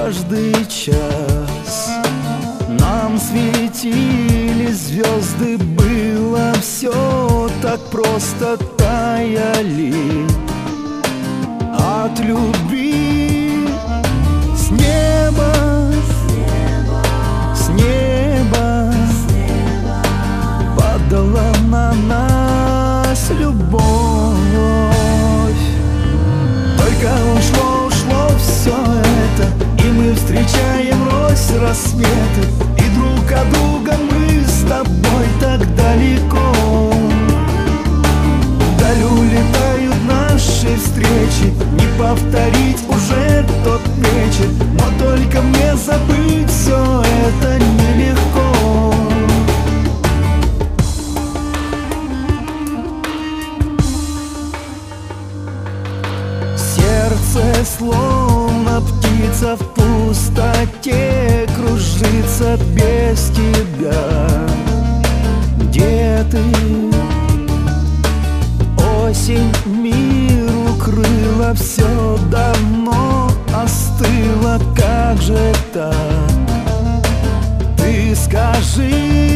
каждый час. Нам светили звезды, было все так просто, таяли от любви. С неба, с неба падала на нас любовь. Только ушло все это, и мы встречаем врозь рассветы, и друг от друга мы с тобой так далеко. Вдаль улетают наши встречи, не повторить уже тот вечер, но только мне забыть все это нелегко. Сердце словно птица в пустоте кружится без тебя. Где ты? Осень мир укрыла, все давно остыло. Как же так? Ты скажи.